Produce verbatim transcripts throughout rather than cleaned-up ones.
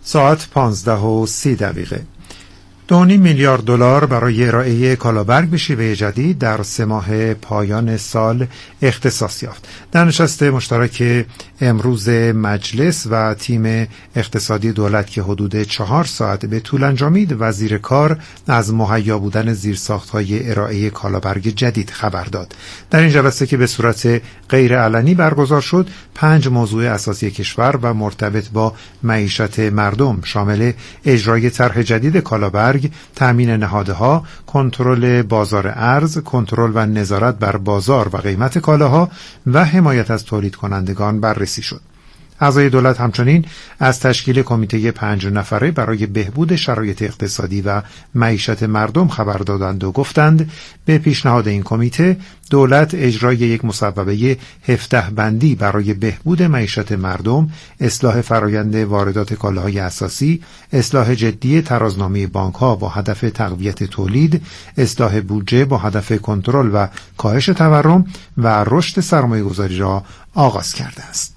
ساعت پانزده و سی دقیقه. دو و نیم میلیارد دلار برای ارائه کالابرگ به شیوه جدید در سه ماه پایان سال اختصاص یافت. در نشست مشترک امروز مجلس و تیم اقتصادی دولت که حدود چهار ساعت به طول انجامید، وزیر کار از مهیا بودن زیرساخت‌های ارائه کالابرگ جدید خبر داد. در این جلسه که به صورت غیر علنی برگزار شد، پنج موضوع اساسی کشور و مرتبط با معیشت مردم شامل اجرای طرح جدید کالابرگ، تامین نهادها، کنترل بازار ارز، کنترل و نظارت بر بازار و قیمت کالاها و حمایت از تولید کنندگان بررسی شد. اعضای دولت همچنین از تشکیل کمیته پنج نفره برای بهبود شرایط اقتصادی و معیشت مردم خبر دادند و گفتند به پیشنهاد این کمیته دولت اجرای یک مصوبه هفده بندی برای بهبود معیشت مردم، اصلاح فرایند واردات کالاهای اساسی، اصلاح جدی ترازنامه بانک‌ها با هدف تقویت تولید، اصلاح بودجه با هدف کنترل و کاهش تورم و رشد سرمایه‌گذاری را آغاز کرده است.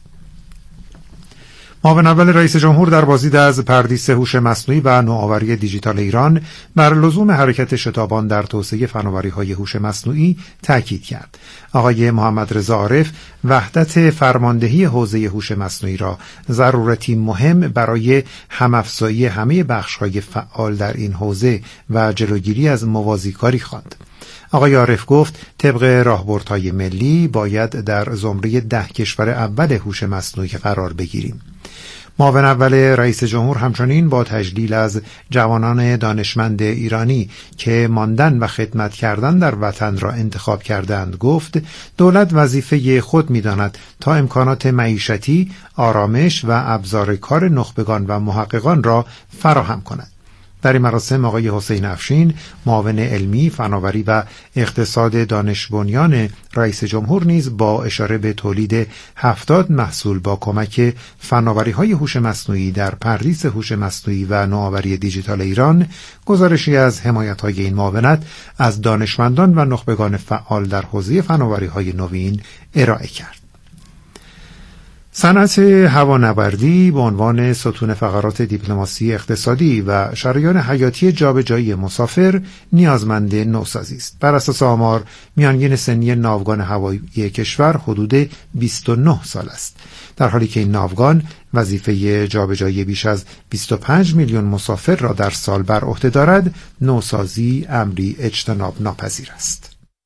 معاون اول رئیس جمهور در بازدید از پردیس هوش مصنوعی و نوآوری دیجیتال ایران بر لزوم حرکت شتابان در توسعه فناوری‌های هوش مصنوعی تاکید کرد. آقای محمد رضا عارف وحدت فرماندهی حوزه هوش مصنوعی را ضرورتی مهم برای هم‌افزایی همه بخش‌های فعال در این حوزه و جلوگیری از موازیکاری خواند. آقای عارف گفت طبق راهبردهای ملی باید در زمره ده کشور اول هوش مصنوعی قرار بگیریم. معاون اول رئیس جمهور همچنین با تجلیل از جوانان دانشمند ایرانی که ماندن و خدمت کردن در وطن را انتخاب کردند گفت دولت وظیفه خود می‌داند تا امکانات معیشتی، آرامش و ابزار کار نخبگان و محققان را فراهم کند. در این مراسم آقای حسین افشین، معاون علمی، فناوری و اقتصاد دانش بنیان رئیس جمهور نیز با اشاره به تولید هفتاد محصول با کمک فناوری‌های هوش مصنوعی در پردیس هوش مصنوعی و نوآوری دیجیتال ایران گزارشی از حمایت‌های این معاونت از دانشمندان و نخبگان فعال در حوزه فناوری‌های نوین ارائه کرد. صنعت هوانوردی به عنوان ستون فقرات دیپلماسی اقتصادی و شریان حیاتی جابجایی مسافر نیازمند نوسازی است. بر اساس آمار میانگین سنی ناوگان هوایی کشور حدود بیست و نه سال است، در حالی که این ناوگان وظیفه جابجایی بیش از بیست و پنج میلیون مسافر را در سال بر عهده دارد. نوسازی امری اجتناب ناپذیر است.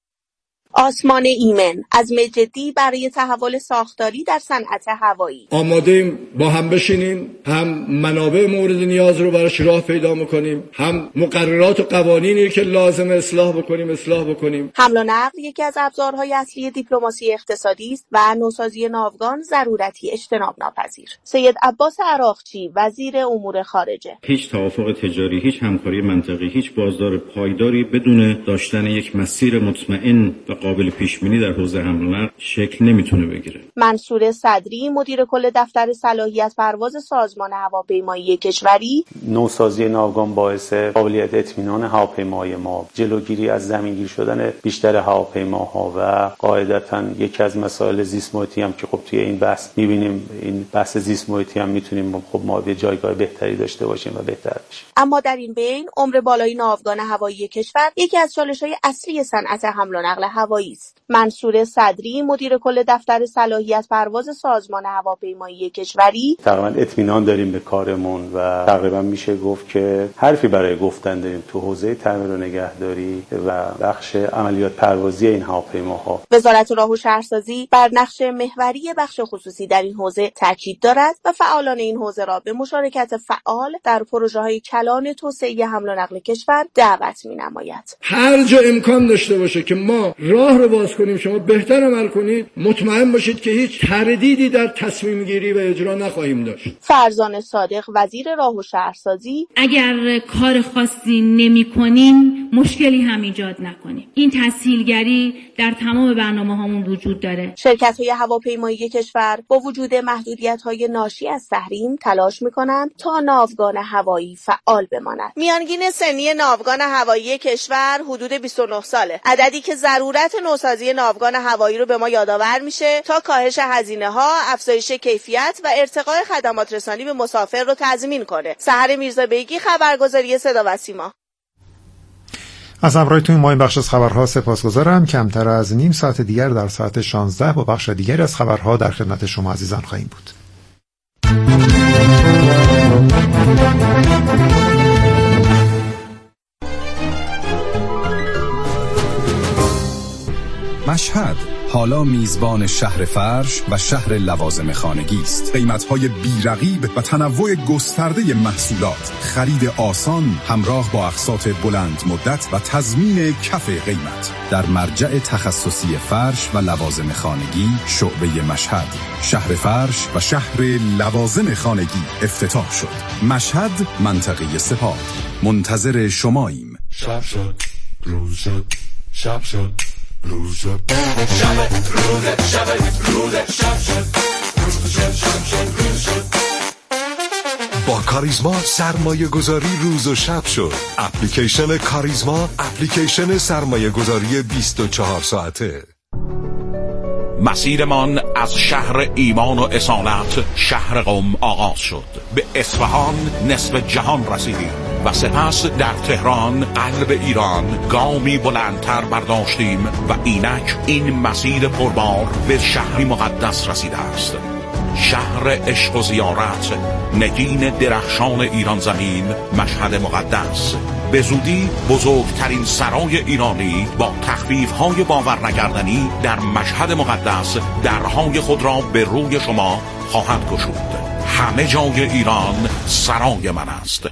آسمان ایمن از مجدی برای تحول ساختاری در صنعت هوایی. آماده ایم با هم بشینیم، هم منابع مورد نیاز رو براش راه پیدا میکنیم، هم مقررات و قوانینی که لازم اصلاح بکنیم اصلاح بکنیم. حمل و نقل یکی از ابزارهای اصلی دیپلماسی اقتصادی است و نوسازی ناوگان ضرورتی اجتناب ناپذیر. سید عباس عراقچی، وزیر امور خارجه: هیچ توافق تجاری، هیچ همکاری منطقی، هیچ بازار پایداری بدون داشتن یک مسیر مطمئن و قابل پیش بینی در حوزه حمل و نقل شکل نمیتونه بگیره. منصور صدری، مدیر کل دفتر صلاحیت پرواز سازمان هواپیمایی کشوری: نوسازی ناوگان باعث قابلیت اطمینان هواپیمای ما، جلوگیری از زمینگیر شدن بیشتر هواپیماها و قاعدتاً یکی از مسائل زیست محیطی هم که خب توی این بحث می‌بینیم، این بحث زیست محیطی هم میتونیم خب ما به جایگاه بهتری داشته باشیم و بهتر بشیم. اما در این بین عمر بالای ناوگان هوایی کشور یکی از چالش‌های اصلی صنعت حمل و نقل هوایی است. منصور صدری، مدیر کل دفتر صلاحیت پرواز سازمان هواپیمایی کشوری: تقریبا اطمینان داریم به کارمون و تقریبا میشه گفت که حرفی برای گفتن داریم تو حوزه تعمیر و نگهداری و بخش عملیات پروازی این هواپیماها. وزارت راه و شهرسازی بر نقش محوری بخش خصوصی در این حوزه تاکید دارد و فعالان این حوزه را به مشارکت فعال در پروژه‌های کلان توسعه حمل و نقل کشور دعوت می‌نماید. هر جا امکان داشته باشه که ما راه رو باز کنیم، شما بهتر عمل کنید، مطمئن باشید که هیچ تردیدی در تصمیم گیری و اجرا نخواهیم داشت. فرزان صادق، وزیر راه و شهرسازی: اگر کار خاصی نمی‌کنیم مشکلی هم ایجاد نکنیم. این تسهیلگری در تمام برنامه‌هامون وجود داره. شرکت‌های هواپیمایی کشور با وجود محدودیت‌های ناشی از تحریم تلاش می‌کنند تا ناوگان هوایی فعال بماند. میانگین سنی ناوگان هوایی کشور حدود بیست و نه ساله، عددی که ضرورت نوسازی ناوگان هوایی رو به ما یادآور میشه تا کاهش هزینه ها، افزایش کیفیت و ارتقای خدمات رسانی به مسافر رو تضمین کنه. سحر میرزابیگی، خبرگزاری صدا و سیما. از همراهیتون ما این بخش از خبرها سپاسگزارم. کمتر از نیم ساعت دیگر در ساعت شانزده با بخش دیگری از خبرها در خدمت شما عزیزان خواهیم بود. مشهد حالا میزبان شهر فرش و شهر لوازم خانگی است. قیمت‌های بی‌رقیب و تنوع گسترده محصولات، خرید آسان همراه با اقساط بلند مدت و تضمین کف قیمت. در مرجع تخصصی فرش و لوازم خانگی شعبه مشهد، شهر فرش و شهر لوازم خانگی افتتاح شد. مشهد، منطقه سپاه. منتظر شماییم. شب شد، روز شد، شب شد، روز شد، شب روز، شب روز، شب شد، روز شد، شب شد، روز شد. با کاریزما سرمایه گذاری روز و شب شد. اپلیکیشن کاریزما، اپلیکیشن سرمایه گذاری بیست و چهار ساعته. مسیرمان از شهر ایمان و اصالت، شهر قم آغاز شد. به اصفهان، نصف جهان رسیدیم و سپس در تهران، قلب ایران، گامی بلندتر برداشتیم و اینک این مسیر پربار به شهری مقدس رسیده است. شهر عشق و زیارت، نگین درخشان ایران زمین، مشهد مقدس. به زودی بزرگترین سرای ایرانی با تخفیف‌های باورنکردنی در مشهد مقدس درهای خود را به روی شما خواهد گشود. همه جای ایران سرای من است.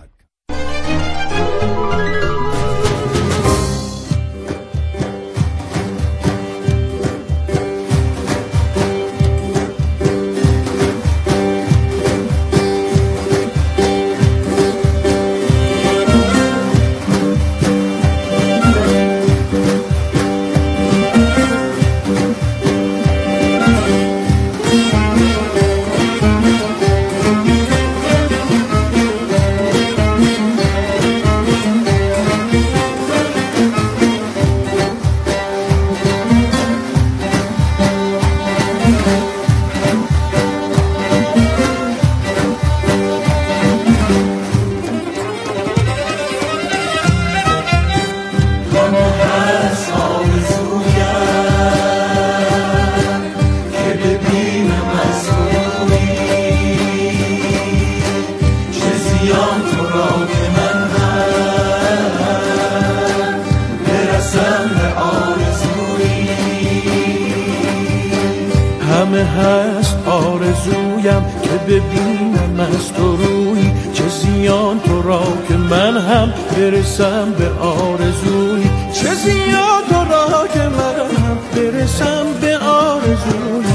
برسم به آرزوی، چه زیاد تو را که من هم برسم به آرزوی.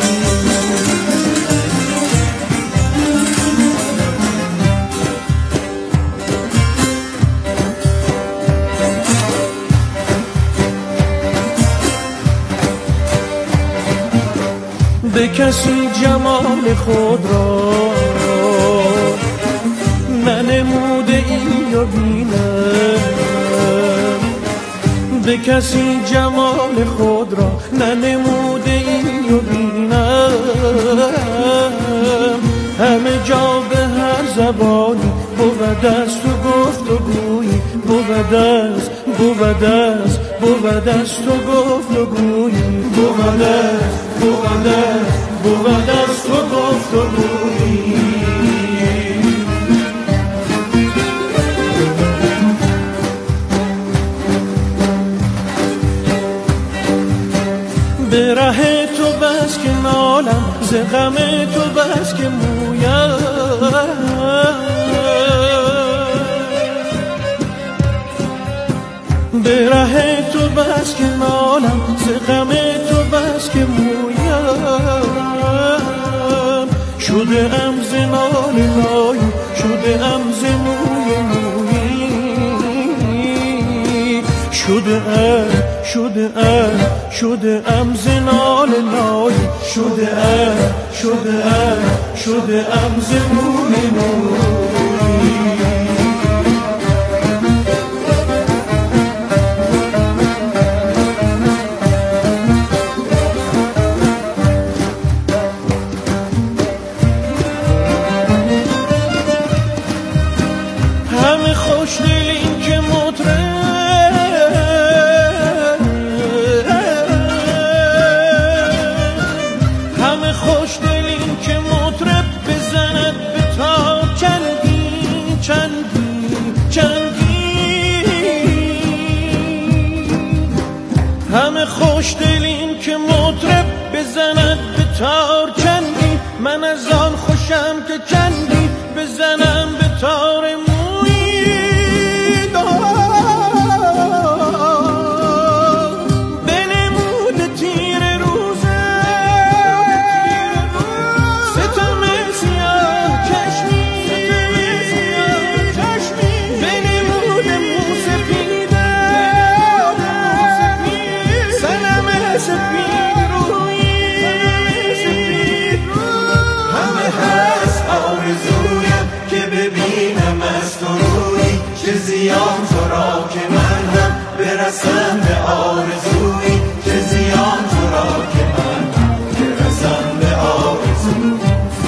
به کسی جمال خود را ننموده ای و بینم، به کسی جمال خود را ننموده ای و بینم. همه جا به هر زبانی بود است و گفت و گویی، بود است، بود است، بود است و گفت و گویی، بود است، بود است، بود است و گفت و گویی. به ره تو بس که نالم، ز غم تو بس که مویم. به ره تو بس که نالم، ز غم تو بس که مویم. شده ام ز نال نای، شده ام ز موی مویی. شده ام، شده ام، شده ام ز نال نای، شده ام، شده ام، شده ام ز موی موی. برسم به آرزویی که زیان تو را که من برسم به آرزویی.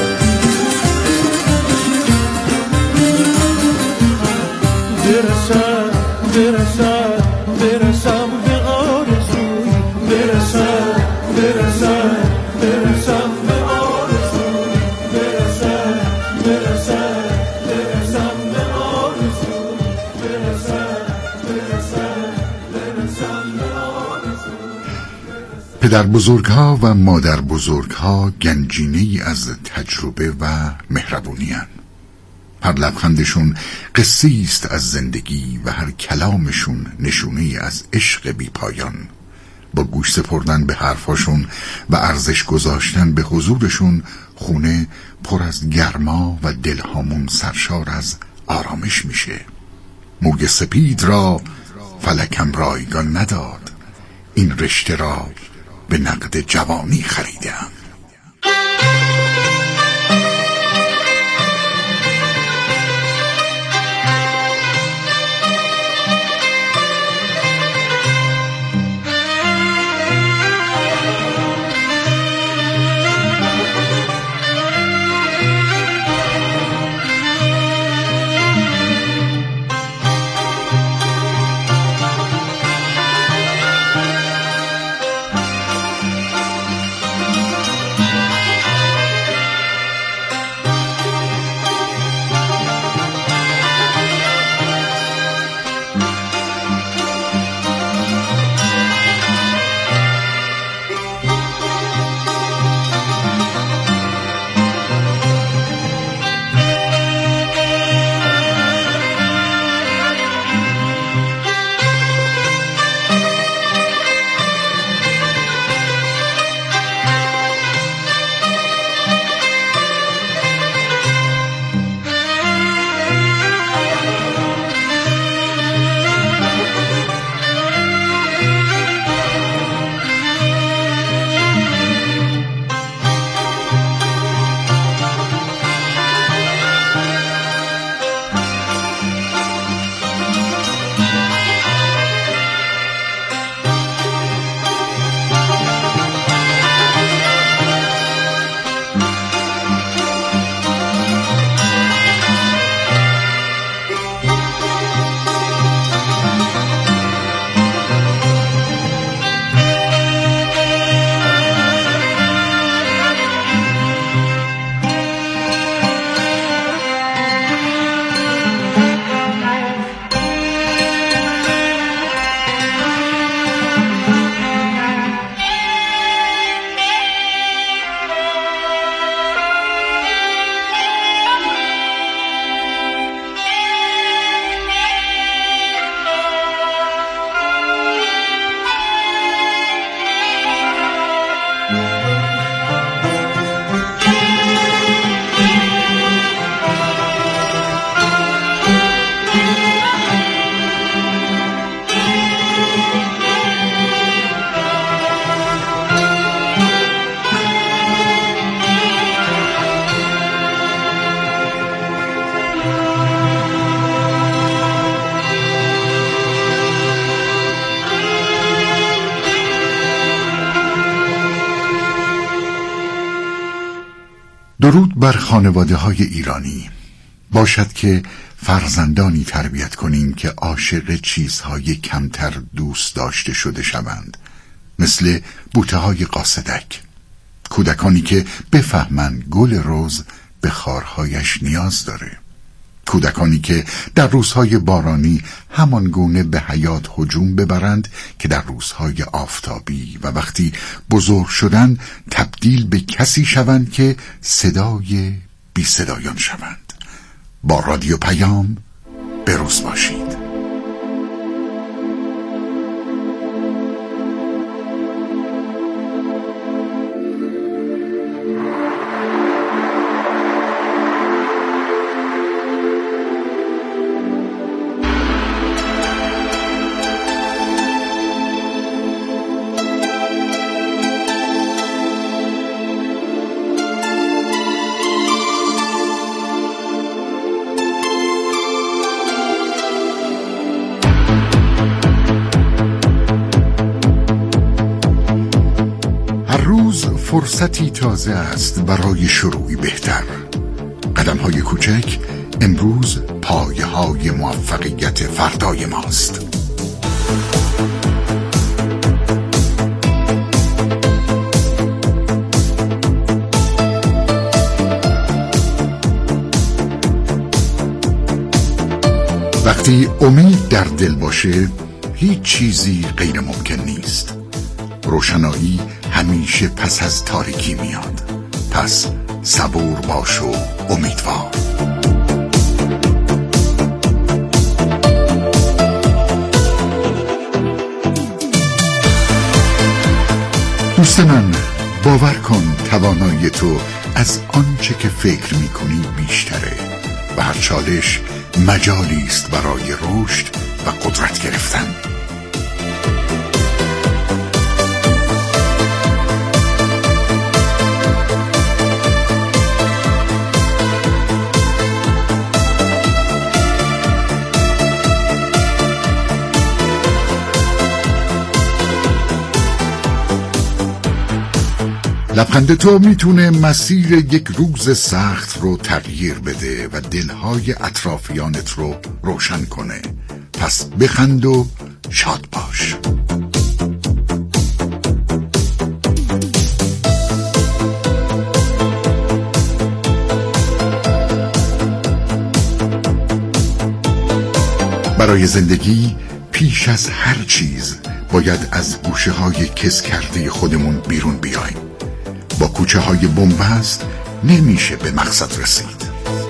برسم برسم برسم به آرزویی، برسم برسم برسم به آرزویی، برسم برسم برسم به آرزویی، برسم برسم برسم به آرزویی. پدر بزرگها و مادر بزرگها گنجینه‌ای از تجربه و مهربونی هستند. هر لبخندشون قصه است از زندگی و هر کلامشون نشونه‌ای از عشق بی پایان. با گوش سپردن به حرفاشون و ارزش گذاشتن به حضورشون خونه پر از گرما و دلهامون سرشار از آرامش میشه. موی سپید را فلکم رایگان نداد، این رشته را به نقد جوانی خریدم. درود بر خانواده های ایرانی. باشد که فرزندانی تربیت کنیم که عاشق چیزهای کمتر دوست داشته شده شوند، مثل بوته های قاصدک. کودکانی که بفهمند گل رز به خارهایش نیاز داره. کودکانی که در روزهای بارانی همان گونه به حیات هجوم ببرند که در روزهای آفتابی، و وقتی بزرگ شدن تبدیل به کسی شوند که صدای بی صدایان شوند. با رادیو پیام بروز باشید. فرصتی تازه است برای شروعی بهتر. قدم‌های کوچک امروز پایه‌های موفقیت فردای ماست. وقتی امید در دل باشه هیچ چیزی غیر ممکن نیست. روشنایی همیشه پس از تاریکی میاد. پس صبور باش و امیدوار. دوست من، باور کن توانایی تو از آنچه که فکر میکنی بیشتره و هر چالش مجالی است برای رشد و قدرت گرفتن. لبخند تو میتونه مسیر یک روز سخت رو تغییر بده و دلهای اطرافیانت رو روشن کنه. پس بخند و شاد باش. برای زندگی پیش از هر چیز باید از گوشه های کس کرده خودمون بیرون بیایم. با کوچه های بن‌بست نمیشه به مقصد رسید.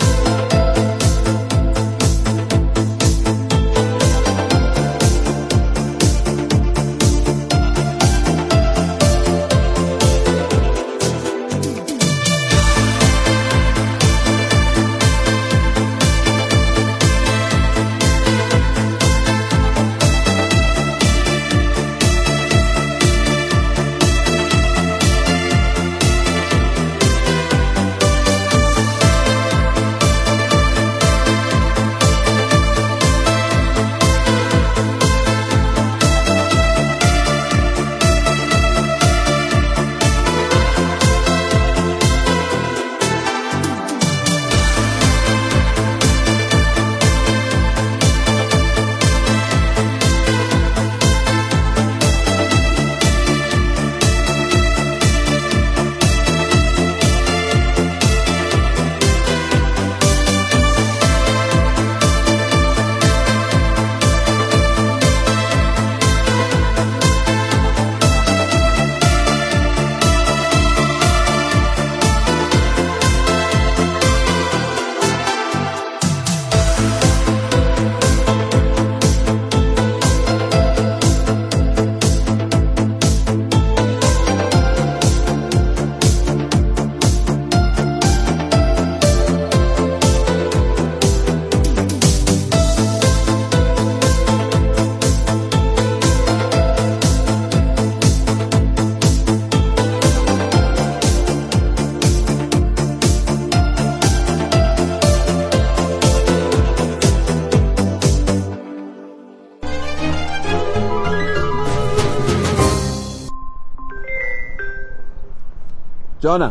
جانم.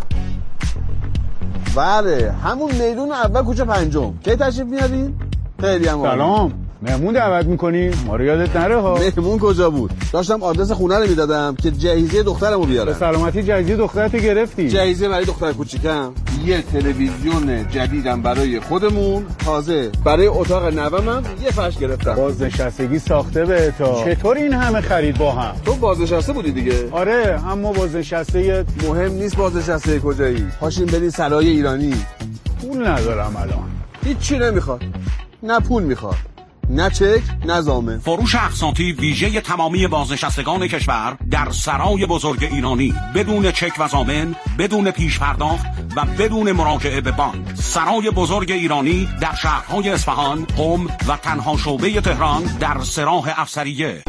بله همون میدون اول کوچه پنجم. کی تشریف میارین؟ خیلی هم سلام. مهمون دعوت میکنی؟ ما رو یادت نره ها. مهمون کجا بود؟ داشتم آدرس خونه رو میدادم که جهیزیه دخترمو بیارم. به سلامتی جهیزیه دخترت گرفتی؟ جهیزیه برای دختر کوچیکم، یه تلویزیون جدیدم برای خودمون، تازه برای اتاق نوامم یه فرش گرفتم. بازنشستگی ساخته به تا. چطور این همه خرید با هم؟ تو بازنشسته بودی دیگه؟ آره، اما بازنشسته مهم نیست بازنشسته کجایی. پاشین برین سرای ایرانی. پول ندارم الان. هیچی نمیخواد. نه پول میخواد، نه چک، نه ضامن. فروش اقساطی ویژه تمامی بازنشستگان کشور در سرای بزرگ ایرانی، بدون چک و ضامن، بدون پیش پرداخت و بدون مراجعه به بانک. سرای بزرگ ایرانی در شهرهای اصفهان، قم و تنها شعبه تهران در سراح افسریه.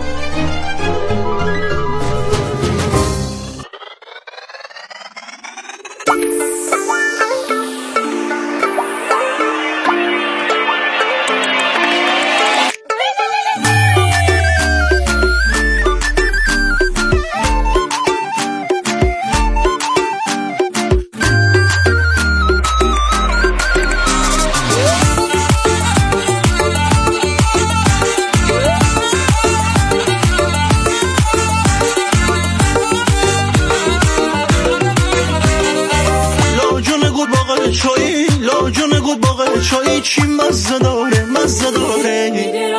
داره چایی چی مزه داره مزه داره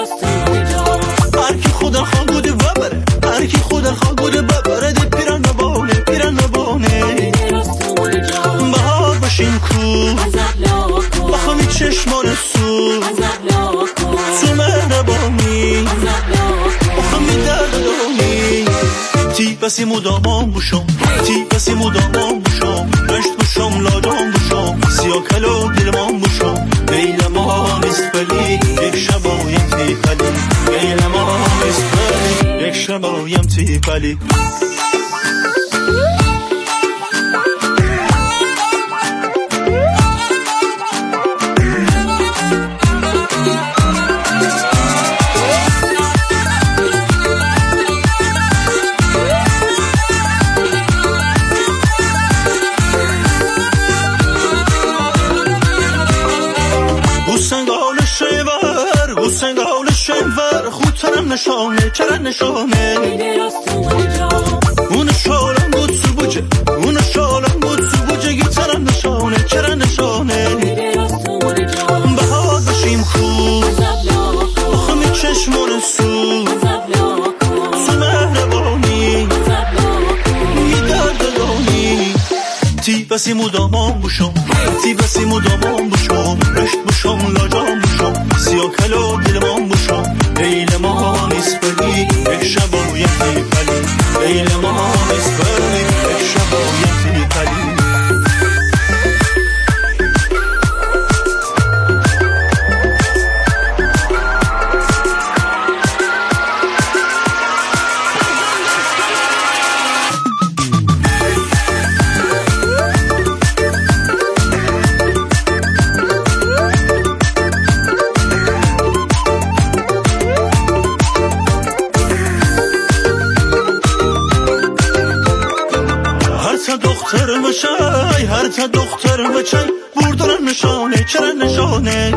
هر کی خدا خواه بوده ببره هر کی خدا خواه بوده ببره ده پیرن نبانه پیرن نبانه بهار باشیم کو بخوامی چشمان سو تو مهربانی بخوامی درد دانی تی بسی مدامان بوشم تی بسی مدامان بوشم رشت بوشم لادام بوشم سیاه کلو دلمان بوشم بیل ما نیست بلی یک شبایم تی پلی بیل ما نیست بلی یک شبایم تی پلی نشانه چرا نشانه اون شالم بود سو بوجه اون شالم بود سو بوجه گیترم نشانه چرا نشانه بهار باشیم خوب بخوامی چشمان سو سو مهربانی میدرد دانی تی بسی مدامان بوشم تی بسی مدامان بوشم رشت بوشم لاجام بوشم سیاه کلو دلمان بوشم بیل ما نیست بلی یک شبایم تی پلی بیل ما نیست بلی یک شبایم تی پلی هر تا دختر بچن بردارن نشانه چرا نشانه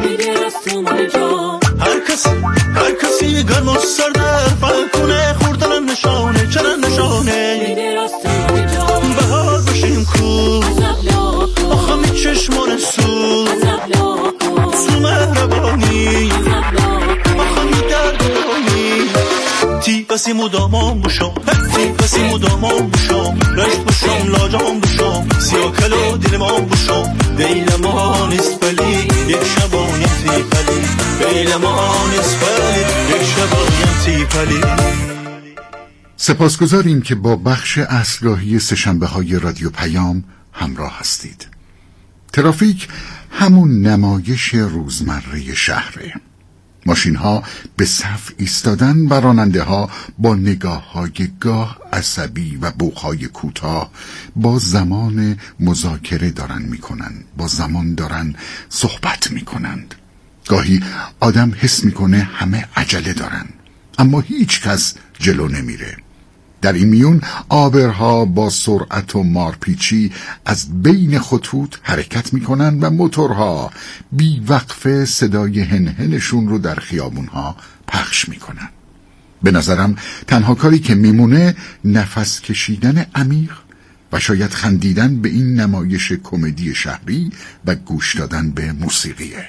هر کسی هر کسی گرم و سردر فلکونه خوردن نشانه چرا نشانه بهار بشیم کو آخمی چشمان سو سو مهربانی آخمی دردانی تی بسی مدامان بوشم تی بسی مدامان بوشم رشت بوشم لاجام بوشم سیاه کلو دلمان بوشم بیل ما نیست بلی یک شبایم تی پلی بیل ما نیست بلی یک شبایم تی پلی. سپاسگزاریم که با بخش اصلاحی سه‌شنبه های رادیو پیام همراه هستید. ترافیک همون نمایش روزمره شهره. ماشین ها به صف ایستادن و راننده ها با نگاه های گاه عصبی و بوق های کوتاه با زمان مذاکره دارن میکنن، با زمان دارن صحبت میکنند. گاهی آدم حس میکنه همه عجله دارن اما هیچ کس جلو نمیره. در این میون آبرها با سرعت و مارپیچی از بین خطوط حرکت میکنن و موتورها بی وقفه صدای هنهنشون رو در خیابونها پخش میکنن. به نظرم تنها کاری که میمونه نفس کشیدن عمیق و شاید خندیدن به این نمایش کمدی شهری و گوش دادن به موسیقیه.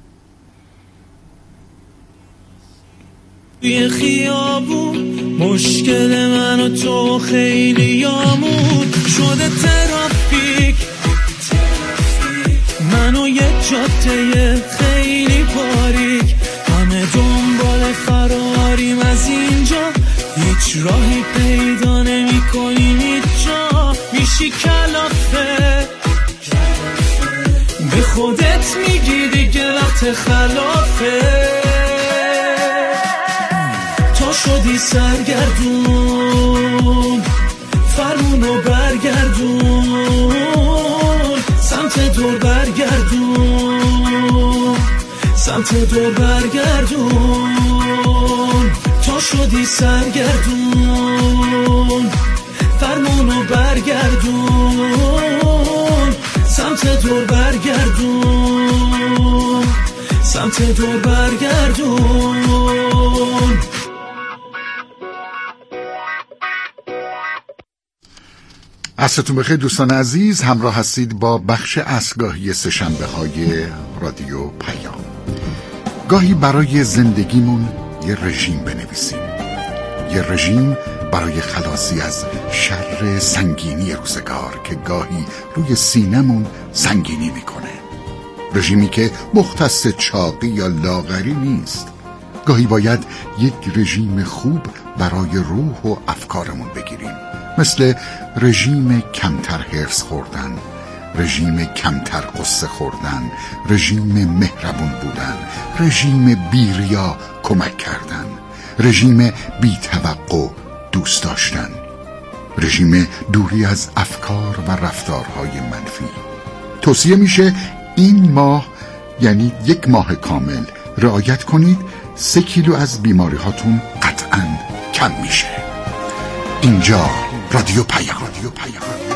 یه خیابون مشکل من و تو خیلی یامون شده ترافیک منو یه جاده خیلی باریک همه دنبال فراریم از اینجا هیچ راهی پیدا نمی کنیم هیچ جا میشی کلافه به خودت میگی دیگه وقت خلافه شدی سرگردون فرمونو برگردون سمت دور برگردون سمت دور برگردون تا شدی سرگردون فرمونو برگردون سمت دور برگردون سمت دور برگردون. عصرتون بخیر دوستان عزیز، همراه هستید با بخش اصرگاهی سه‌شنبه های رادیو پیام. گاهی برای زندگیمون یه رژیم بنویسیم، یه رژیم برای خلاصی از شر سنگینی روزگار که گاهی روی سینمون سنگینی میکنه. رژیمی که مختص چاقی یا لاغری نیست. گاهی باید یک رژیم خوب برای روح و افکارمون بگیریم، مثل رژیم کمتر حرص خوردن، رژیم کمتر قصه خوردن، رژیم مهربون بودن، رژیم بیریا کمک کردن، رژیم بی توقع دوست داشتن، رژیم دوری از افکار و رفتارهای منفی. توصیه میشه این ماه، یعنی یک ماه کامل، رعایت کنید، سه کیلو از بیماری هاتون قطعاً کم میشه. اینجا رادیو پیام. رادیو پیام.